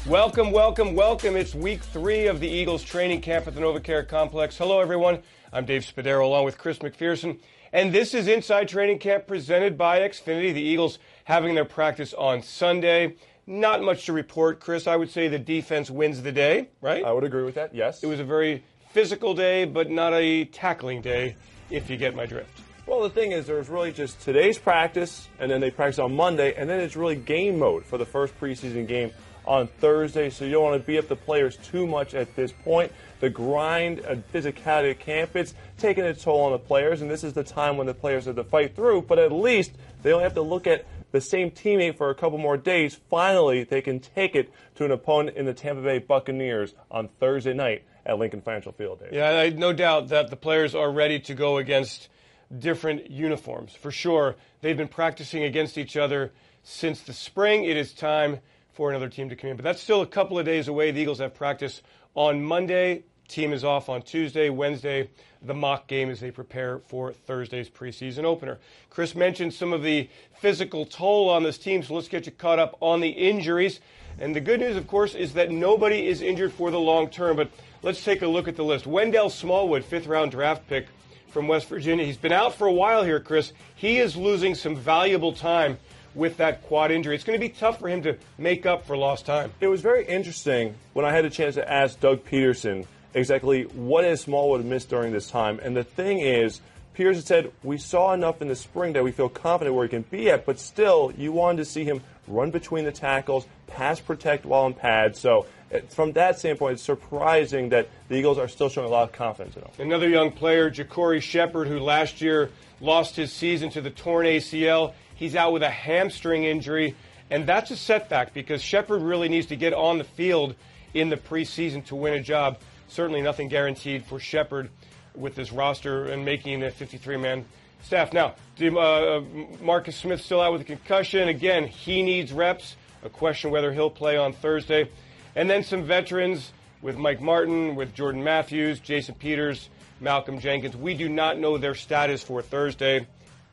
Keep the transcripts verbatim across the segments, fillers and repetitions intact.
Welcome, welcome, welcome. It's week three of the Eagles training camp at the NovaCare Complex. Hello, everyone. I'm Dave Spadaro along with Chris McPherson. And this is Inside Training Camp presented by Xfinity. The Eagles having their practice on Sunday. Not much to report, Chris. I would say the defense wins the day, right? I would agree with that, yes. It was a very physical day, but not a tackling day, if you get my drift. Well, the thing is, there's really just today's practice, and then they practice on Monday, and then it's really game mode for the first preseason game on Thursday, so you don't want to beat up the players too much at this point. The grind and physicality of camp, it's taking its toll on the players, and this is the time when the players have to fight through, but at least they don't have to look at the same teammate for a couple more days. Finally, they can take it to an opponent in the Tampa Bay Buccaneers on Thursday night at Lincoln Financial Field. Dave. Yeah, I no doubt that the players are ready to go against different uniforms. For sure, they've been practicing against each other since the spring. It is time for another team to come in. But that's still a couple of days away. The Eagles have practice on Monday. Team is off on Tuesday, Wednesday, the mock game as they prepare for Thursday's preseason opener. Chris mentioned some of the physical toll on this team, so let's get you caught up on the injuries. And the good news, of course, is that nobody is injured for the long term. But let's take a look at the list. Wendell Smallwood, fifth-round draft pick from West Virginia. He's been out for a while here, Chris. He is losing some valuable time with that quad injury. It's going to be tough for him to make up for lost time. It was very interesting when I had a chance to ask Doug Peterson exactly what has Smallwood missed during this time. And the thing is, Peterson said, we saw enough in the spring that we feel confident where he can be at, but still, you wanted to see him run between the tackles, pass protect while in pads. So from that standpoint, it's surprising that the Eagles are still showing a lot of confidence in him. Another young player, Ja'Cory Shepherd, who last year lost his season to the torn A C L. He's out with a hamstring injury, and that's a setback because Shepherd really needs to get on the field in the preseason to win a job. Certainly nothing guaranteed for Shepherd with this roster and making a fifty-three man staff. Now, uh, Marcus Smith still out with a concussion. Again, he needs reps. A question whether he'll play on Thursday. And then some veterans with Mike Martin, with Jordan Matthews, Jason Peters, Malcolm Jenkins. We do not know their status for Thursday,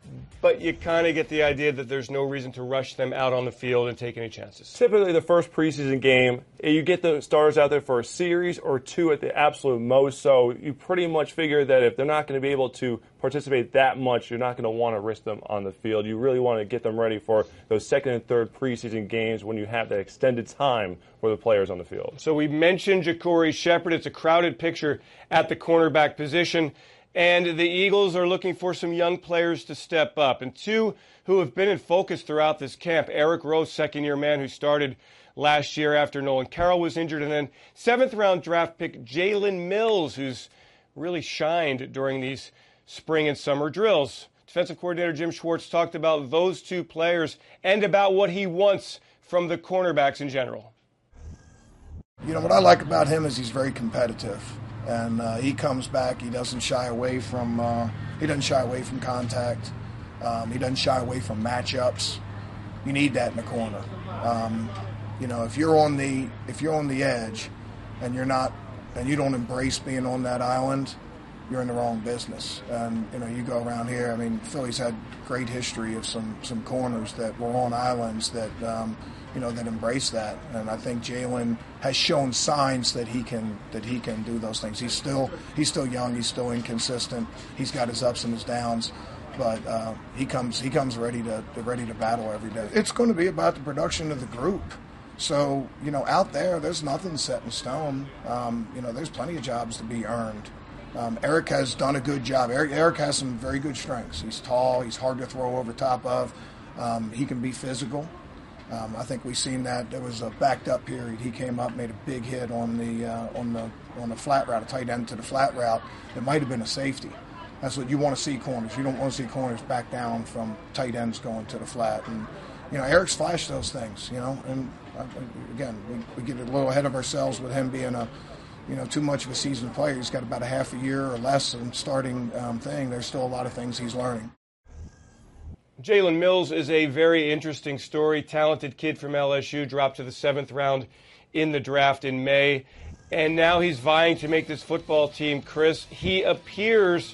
but you kind of get the idea that there's no reason to rush them out on the field and take any chances. Typically, the first preseason game, you get the starters out there for a series or two at the absolute most, so you pretty much figure that if they're not going to be able to participate that much, you're not going to want to risk them on the field. You really want to get them ready for those second and third preseason games when you have that extended time for the players on the field. So we mentioned Ja'Cory Shepherd. It's a crowded picture at the cornerback position. And the Eagles are looking for some young players to step up. And two who have been in focus throughout this camp, Eric Rowe, second-year man who started last year after Nolan Carroll was injured. And then seventh-round draft pick Jalen Mills, who's really shined during these spring and summer drills. Defensive coordinator Jim Schwartz talked about those two players and about what he wants from the cornerbacks in general. You know, what I like about him is he's very competitive. And uh, he comes back. He doesn't shy away from. Uh, he doesn't shy away from contact. Um, he doesn't shy away from matchups. You need that in the corner. Um, you know, if you're on the if you're on the edge, and you're not, and you don't embrace being on that island, you're in the wrong business. And you know, you go around here. I mean, Philly's had great history of some some corners that were on islands that. Um, you know, that embrace that. And I think Jalen has shown signs that he can that he can do those things. He's still he's still young, he's still inconsistent, he's got his ups and his downs, but uh, he comes he comes ready to, to ready to battle every day. It's going to be about the production of the group. So, you know, out there there's nothing set in stone. Um, you know, there's plenty of jobs to be earned. Um, Eric has done a good job. Eric, Eric has some very good strengths. He's tall, he's hard to throw over top of. Um, he can be physical. Um, I think we've seen that. There was a backed up period. He came up, made a big hit on the uh, on the on the flat route, a tight end to the flat route. It might have been a safety. That's what you want to see corners. You don't want to see corners back down from tight ends going to the flat. And you know, Eric's flashed those things. You know, and uh, again, we, we get a little ahead of ourselves with him being a you know too much of a seasoned player. He's got about a half a year or less in starting um, thing. There's still a lot of things he's learning. Jalen Mills is a very interesting story. Talented kid from L S U, dropped to the seventh round in the draft in May. And now he's vying to make this football team, Chris. He appears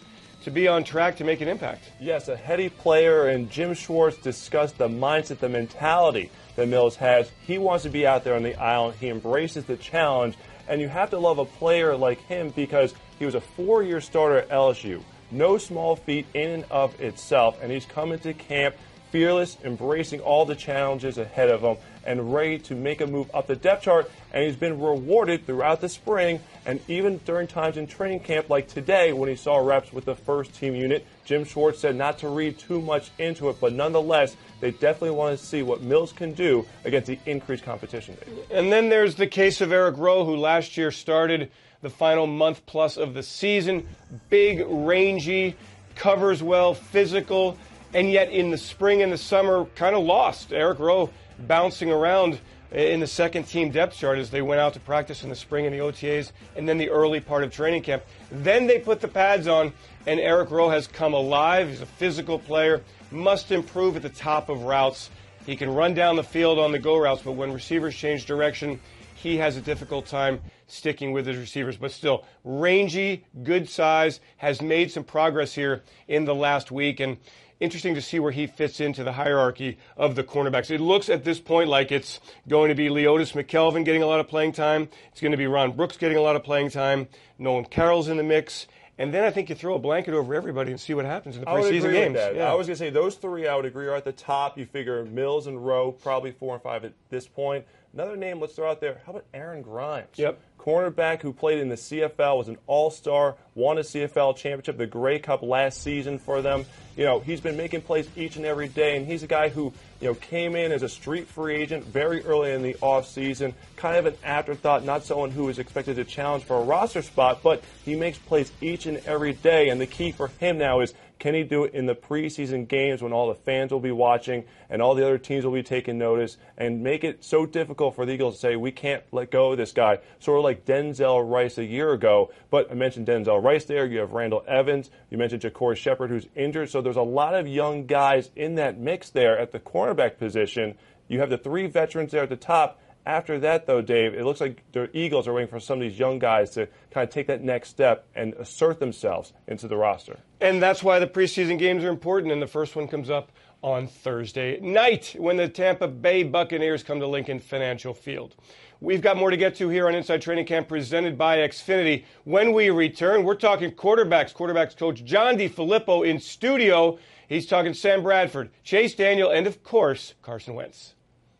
to be on track to make an impact. Yes, a heady player, and Jim Schwartz discussed the mindset, the mentality that Mills has. He wants to be out there on the island. He embraces the challenge, and you have to love a player like him because he was a four-year starter at L S U. No small feat in and of itself, and he's come into camp fearless, embracing all the challenges ahead of him, and ready to make a move up the depth chart. And he's been rewarded throughout the spring, and even during times in training camp like today when he saw reps with the first team unit. Jim Schwartz said not to read too much into it, but nonetheless, they definitely want to see what Mills can do against the increased competition. And then there's the case of Eric Rowe, who last year started the final month plus of the season. Big, rangy, covers well, physical, and yet in the spring and the summer kind of lost. Eric Rowe bouncing around in the second team depth chart as they went out to practice in the spring in the O T As and then the early part of training camp. Then they put the pads on, and Eric Rowe has come alive. He's a physical player, must improve at the top of routes. He can run down the field on the go routes, but when receivers change direction, he has a difficult time sticking with his receivers. But still, rangy, good size, has made some progress here in the last week, and interesting to see where he fits into the hierarchy of the cornerbacks. It looks at this point like it's going to be Leotis McKelvin getting a lot of playing time. It's going to be Ron Brooks getting a lot of playing time. Nolan Carroll's in the mix. And then I think you throw a blanket over everybody and see what happens in the preseason games. Yeah. I was going to say those three I would agree are at the top. You figure Mills and Rowe, probably four and five at this point. Another name let's throw out there, how about Aaron Grimes? Yep. Cornerback who played in the C F L, was an all-star, won a C F L championship, the Grey Cup last season for them. You know, he's been making plays each and every day, and he's a guy who, you know, came in as a street free agent very early in the offseason, kind of an afterthought, not someone who is expected to challenge for a roster spot, but he makes plays each and every day, and the key for him now is, can he do it in the preseason games when all the fans will be watching and all the other teams will be taking notice, and make it so difficult for the Eagles to say, we can't let go of this guy, sort of like Denzel Rice a year ago. But I mentioned Denzel Rice there. You have Randall Evans. You mentioned Ja'Cory Shepherd, who's injured. So there's a lot of young guys in that mix there at the cornerback position. You have the three veterans there at the top. After that, though, Dave, it looks like the Eagles are waiting for some of these young guys to kind of take that next step and assert themselves into the roster. And that's why the preseason games are important, and the first one comes up on Thursday night when the Tampa Bay Buccaneers come to Lincoln Financial Field. We've got more to get to here on Inside Training Camp presented by Xfinity. When we return, we're talking quarterbacks. Quarterbacks coach John DeFilippo in studio. He's talking Sam Bradford, Chase Daniel, and, of course, Carson Wentz.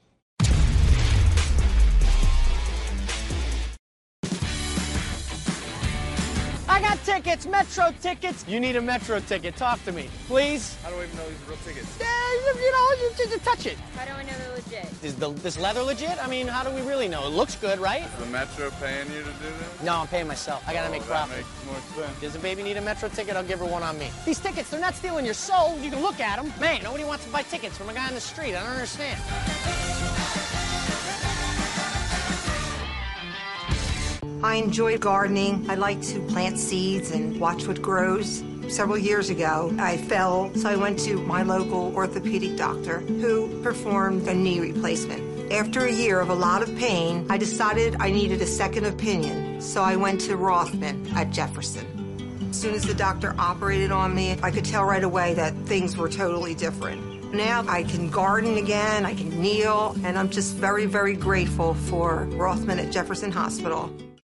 I got tickets, Metro tickets. You need a Metro ticket. Talk to me, please. How do I even know these are real tickets? Uh, you know, you just touch it. How do I know they're legit? Is the, this leather legit? I mean, how do we really know? It looks good, right? Is the Metro paying you to do this? No, I'm paying myself. I gotta oh, make that profit. makes more sense. Does the baby need a Metro ticket? I'll give her one on me. These tickets, they're not stealing your soul. You can look at them. Man, nobody wants to buy tickets from a guy on the street. I don't understand. I enjoy gardening. I like to plant seeds and watch what grows. Several years ago, I fell, so I went to my local orthopedic doctor who performed a knee replacement. After a year of a lot of pain, I decided I needed a second opinion, so I went to Rothman at Jefferson. As soon as the doctor operated on me, I could tell right away that things were totally different. Now I can garden again, I can kneel, and I'm just very, very grateful for Rothman at Jefferson Hospital.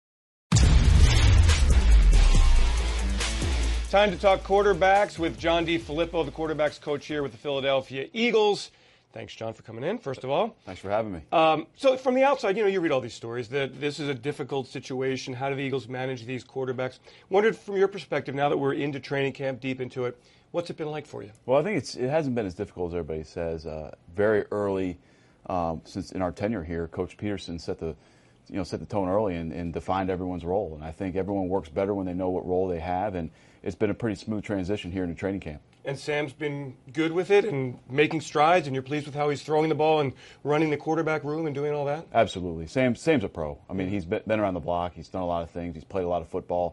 Time to talk quarterbacks with John DeFilippo, the quarterbacks coach here with the Philadelphia Eagles. Thanks, John, for coming in, first of all. Thanks for having me. Um, so from the outside, you know, you read all these stories that this is a difficult situation. How do the Eagles manage these quarterbacks? Wondered from your perspective, now that we're into training camp, deep into it, what's it been like for you? Well, I think it's, it hasn't been as difficult as everybody says. Uh, very early, um, since in our tenure here, Coach Peterson set the you know, set the tone early and, and defined everyone's role. And I think everyone works better when they know what role they have. And it's been a pretty smooth transition here into training camp. And Sam's been good with it and making strides, and you're pleased with how he's throwing the ball and running the quarterback room and doing all that? Absolutely. Sam, Sam's a pro. I mean, he's been, been around the block. He's done a lot of things. He's played a lot of football.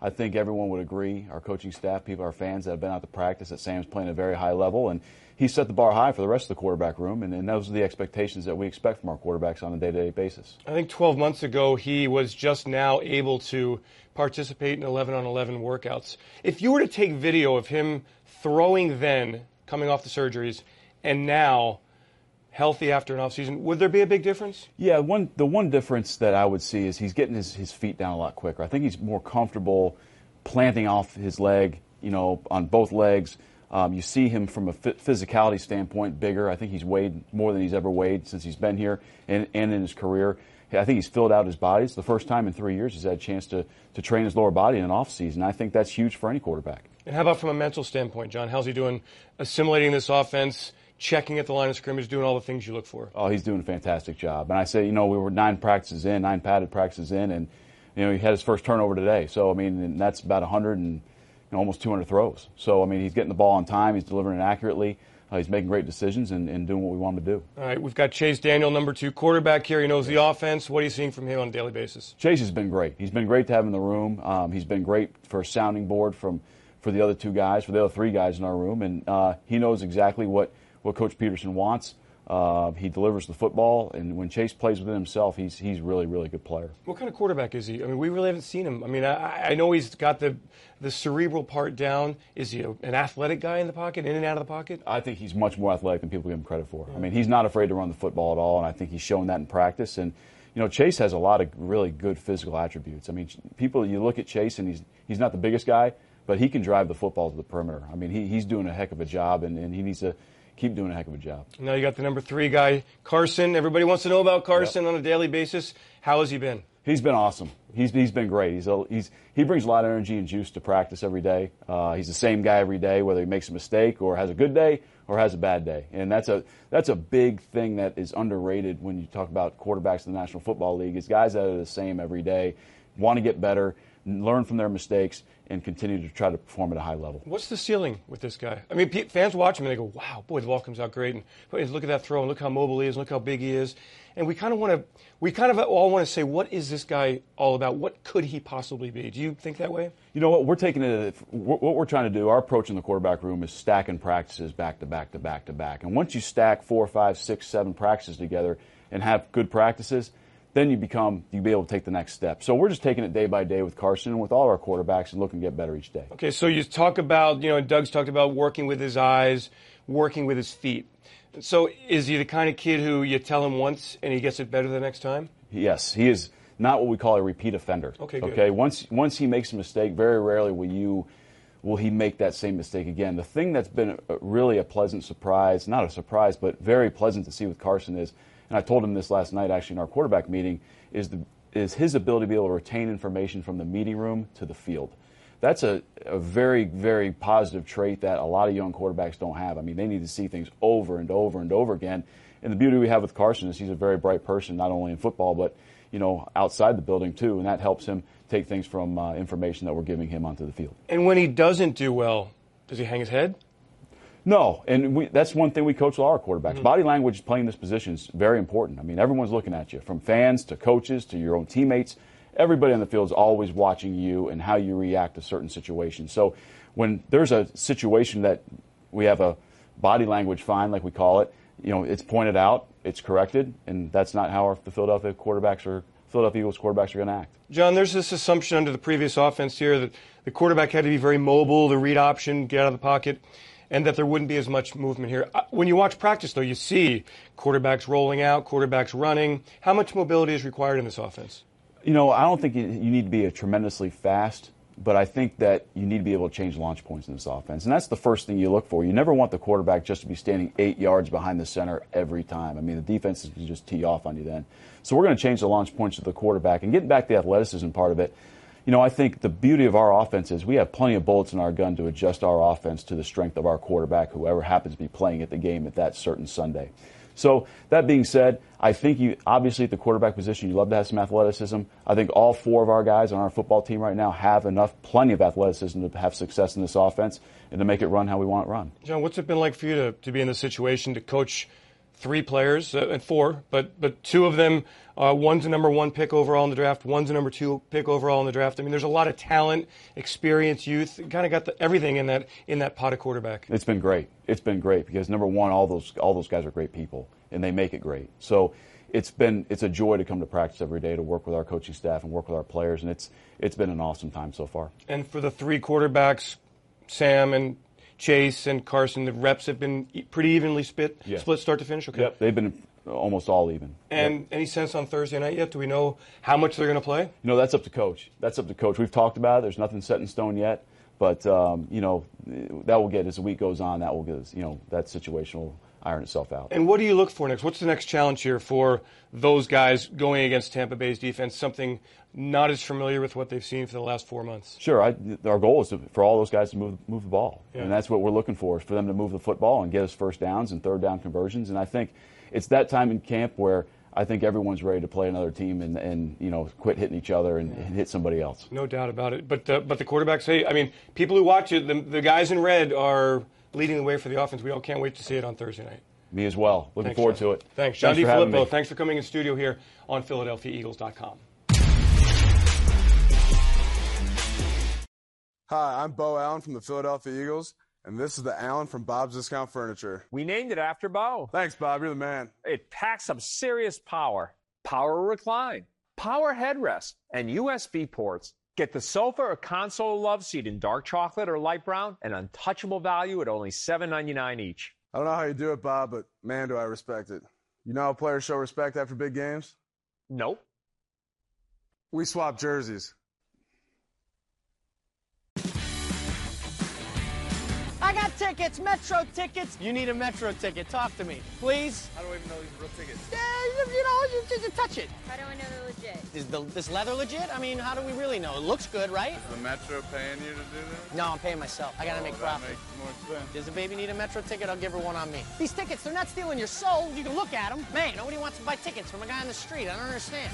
I think everyone would agree, our coaching staff, people, our fans that have been out to practice, that Sam's playing at a very high level, and he set the bar high for the rest of the quarterback room, and, and those are the expectations that we expect from our quarterbacks on a day-to-day basis. I think twelve months ago he was just now able to participate in eleven on eleven workouts. If you were to take video of him throwing then, coming off the surgeries, and now healthy after an offseason, would there be a big difference? Yeah, one the one difference that I would see is he's getting his, his feet down a lot quicker. I think he's more comfortable planting off his leg, you know, on both legs. Um, you see him from a physicality standpoint bigger. I think he's weighed more than he's ever weighed since he's been here and, and in his career. I think he's filled out his body. It's the first time in three years he's had a chance to, to train his lower body in an offseason. I think that's huge for any quarterback. And how about from a mental standpoint, John? How's he doing assimilating this offense, checking at the line of scrimmage, doing all the things you look for? Oh, he's doing a fantastic job. And I say, you know, we were nine practices in, nine padded practices in, and, you know, he had his first turnover today. So, I mean, that's about one hundred and you know, almost two hundred throws. So, I mean, he's getting the ball on time. He's delivering it accurately. Uh, he's making great decisions and, and doing what we want him to do. All right, we've got Chase Daniel, number two quarterback here. He knows the offense. What are you seeing from him on a daily basis? Chase has been great. He's been great to have in the room. Um, he's been great for a sounding board from for the other two guys, for the other three guys in our room. And uh, he knows exactly what, what Coach Peterson wants. Uh, he delivers the football, and when Chase plays within himself, he's he's really, really good player. What kind of quarterback is he? I mean, we really haven't seen him. I mean, I, I know he's got the the cerebral part down. Is he a, an athletic guy in the pocket, in and out of the pocket? I think he's much more athletic than people give him credit for. I mean, he's not afraid to run the football at all, and I think he's shown that in practice. And, you know, Chase has a lot of really good physical attributes. I mean, people, you look at Chase, and he's he's not the biggest guy, but he can drive the football to the perimeter. I mean, he, he's doing a heck of a job, and, and he needs to keep doing a heck of a job. Now you got the number three guy, Carson. Everybody wants to know about Carson yep. on a daily basis. How has he been? He's been awesome. He's he's been great. He's a, he's he brings a lot of energy and juice to practice every day. Uh, he's the same guy every day, whether he makes a mistake or has a good day or has a bad day. And that's a that's a big thing that is underrated when you talk about quarterbacks in the National Football League. Is guys that are the same every day, want to get better, learn from their mistakes, and continue to try to perform at a high level. What's the ceiling with this guy? I mean, fans watch him and they go, wow, boy, the ball comes out great. And look at that throw, and look how mobile he is, and look how big he is. And we kind of want to, we kind of all want to say, what is this guy all about? What could he possibly be? Do you think that way? You know what, we're taking it, what we're trying to do, our approach in the quarterback room is stacking practices back to back to back to back. And once you stack four, five, six, seven practices together and have good practices, then you become, you'll be able to take the next step. So we're just taking it day by day with Carson and with all our quarterbacks and looking to get better each day. Okay, so you talk about, you know, Doug's talked about working with his eyes, working with his feet. So is he the kind of kid who you tell him once and he gets it better the next time? Yes, he is not what we call a repeat offender. Okay, good. Okay, once, once he makes a mistake, very rarely will you will he make that same mistake again. The thing that's been a, really a pleasant surprise, not a surprise, but very pleasant to see with Carson is, and I told him this last night actually in our quarterback meeting, is the is his ability to be able to retain information from the meeting room to the field. That's a, a very, very positive trait that a lot of young quarterbacks don't have. I mean, they need to see things over and over and over again. And the beauty we have with Carson is he's a very bright person, not only in football, but, you know, outside the building too, and that helps him take things from uh, information that we're giving him onto the field. And when he doesn't do well, does he hang his head? No, and we, that's one thing we coach all our quarterbacks. Mm-hmm. Body language playing this position is very important. I mean, everyone's looking at you, from fans to coaches to your own teammates. Everybody on the field is always watching you and how you react to certain situations. So when there's a situation that we have a body language fine, like we call it, you know, it's pointed out, it's corrected, and that's not how our, the Philadelphia quarterbacks or Philadelphia Eagles quarterbacks are going to act. John, there's this assumption under the previous offense here that the quarterback had to be very mobile, the read option, get out of the pocket, and that there wouldn't be as much movement here. When you watch practice, though, you see quarterbacks rolling out, quarterbacks running. How much mobility is required in this offense? You know, I don't think you need to be a tremendously fast, but I think that you need to be able to change launch points in this offense. And that's the first thing you look for. You never want the quarterback just to be standing eight yards behind the center every time. I mean, the defense can just tee off on you then. So we're going to change the launch points of the quarterback. And getting back to the athleticism part of it, you know, I think the beauty of our offense is we have plenty of bullets in our gun to adjust our offense to the strength of our quarterback, whoever happens to be playing at the game at that certain Sunday. So that being said, I think you obviously at the quarterback position, you love to have some athleticism. I think all four of our guys on our football team right now have enough, plenty of athleticism to have success in this offense and to make it run how we want it run. John, what's it been like for you to, to be in this situation, to coach three players, uh, and four, but but two of them, uh, one's a number one pick overall in the draft, one's a number two pick overall in the draft. I mean, there's a lot of talent, experience, youth. Kind of got the, everything in that in that pot of quarterback. It's been great. It's been great because number one, all those all those guys are great people, and they make it great. So it's been it's a joy to come to practice every day, to work with our coaching staff and work with our players, and it's it's been an awesome time so far. And for the three quarterbacks, Sam and Chase and Carson, the reps have been pretty evenly split, yeah. split start to finish? Okay. Yep, they've been almost all even. And yep. Any sense on Thursday night yet? Do we know how much they're going to play? You know, that's up to Coach. That's up to Coach. We've talked about it. There's nothing set in stone yet. But, um, you know, that will get, as the week goes on, that will get us, you know, that situation will iron itself out. And what do you look for next? What's the next challenge here for those guys going against Tampa Bay's defense, something not as familiar with what they've seen for the last four months? Sure. I, our goal is to, for all those guys to move move the ball. Yeah. And that's what we're looking for, is for them to move the football and get us first downs and third down conversions. And I think it's that time in camp where I think everyone's ready to play another team and, and you know, quit hitting each other and, and hit somebody else. No doubt about it. But uh, but the quarterbacks say, I mean, people who watch it, the, the guys in red are leading the way for the offense. We all can't wait to see it on Thursday night. Me as well. Looking Thanks, forward John. to it. Thanks. John Thanks for having DeFilippo, me. thanks for coming in studio here on Philadelphia Eagles dot com. Hi, I'm Bo Allen from the Philadelphia Eagles, and this is the Allen from Bob's Discount Furniture. We named it after Bo. Thanks, Bob. You're the man. It packs some serious power. Power recline, power headrest, and U S B ports. Get the sofa or console love seat in dark chocolate or light brown, an untouchable value at only seven ninety-nine each. I don't know how you do it, Bob, but man, do I respect it. You know how players show respect after big games? Nope. We swap jerseys. I got tickets, Metro tickets. You need a Metro ticket. Talk to me, please. How do I even know these are real tickets? Yeah, you know, you just touch it. How do I know they're legit? Is the, this leather legit? I mean, how do we really know? It looks good, right? Is the Metro paying you to do this? No, I'm paying myself. I gotta oh, make that profit. makes more sense. Does the baby need a Metro ticket? I'll give her one on me. These tickets, they're not stealing your soul. You can look at them. Man, nobody wants to buy tickets from a guy on the street. I don't understand.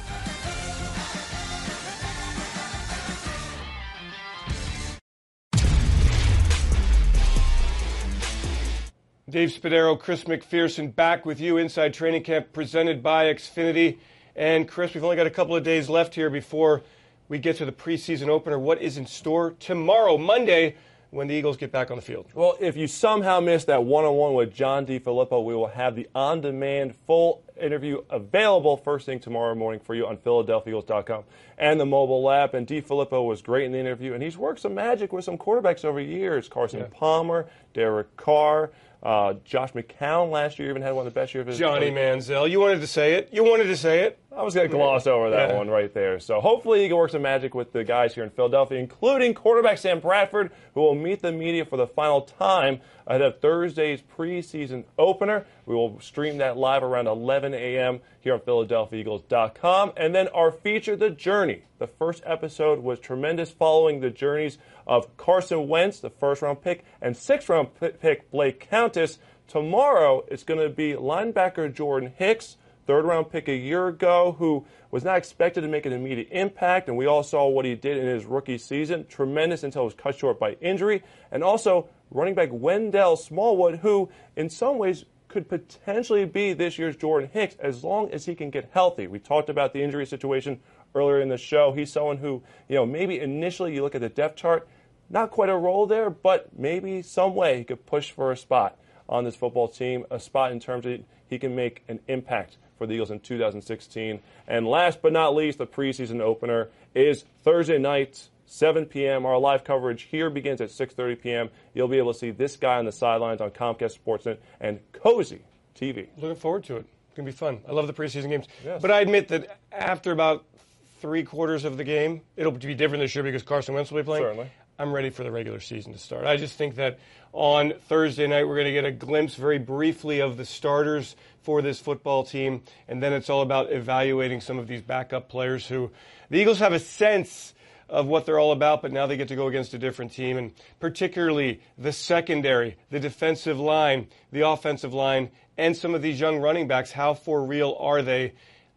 Dave Spadaro, Chris McPherson back with you inside training camp presented by Xfinity. And Chris, we've only got a couple of days left here before we get to the preseason opener. What is in store tomorrow, Monday, when the Eagles get back on the field? Well, if you somehow missed that one-on-one with John DeFilippo, we will have the on-demand full interview available first thing tomorrow morning for you on Philadelphia Eagles dot com and the mobile app. And DeFilippo was great in the interview, and he's worked some magic with some quarterbacks over years. Carson Yeah. Palmer, Derek Carr, uh, Josh McCown last year even had one of the best years of his Johnny Manziel. You wanted to say it. You wanted to say it. I was going to gloss over that Yeah. one right there. So hopefully he can work some magic with the guys here in Philadelphia, including quarterback Sam Bradford, who will meet the media for the final time ahead of Thursday's preseason opener. We will stream that live around eleven a.m. here on Philadelphia Eagles dot com. And then our feature, The Journey. The first episode was tremendous, following the journeys of Carson Wentz, the first-round pick, and sixth-round pick Blake Countess. Tomorrow, it's going to be linebacker Jordan Hicks, third-round pick a year ago, who was not expected to make an immediate impact, and we all saw what he did in his rookie season. Tremendous until it was cut short by injury. And also running back Wendell Smallwood, who in some ways could potentially be this year's Jordan Hicks as long as he can get healthy. We talked about the injury situation earlier in the show. He's someone who, you know, maybe initially you look at the depth chart, not quite a role there, but maybe some way he could push for a spot on this football team, a spot in terms of he can make an impact for the Eagles in two thousand sixteen. And last but not least, the preseason opener is Thursday night, seven p.m. Our live coverage here begins at six thirty p.m. You'll be able to see this guy on the sidelines on Comcast Sportsnet and Cozy T V. Looking forward to it. It's going to be fun. I love the preseason games. Yes. But I admit that after about three quarters of the game, it'll be different this year because Carson Wentz will be playing. Certainly. I'm ready for the regular season to start. I just think that on Thursday night we're going to get a glimpse very briefly of the starters for this football team, and then it's all about evaluating some of these backup players who the Eagles have a sense of what they're all about, but now they get to go against a different team, and particularly the secondary, the defensive line, the offensive line, and some of these young running backs. How for real are they?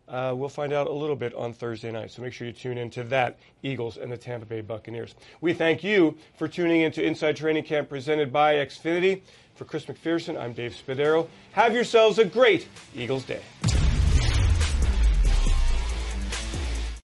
Uh, we'll find out a little bit on Thursday night, so make sure you tune into that, Eagles and the Tampa Bay Buccaneers. We thank you for tuning into Inside Training Camp presented by Xfinity. For Chris McPherson, I'm Dave Spadaro. Have yourselves a great Eagles day.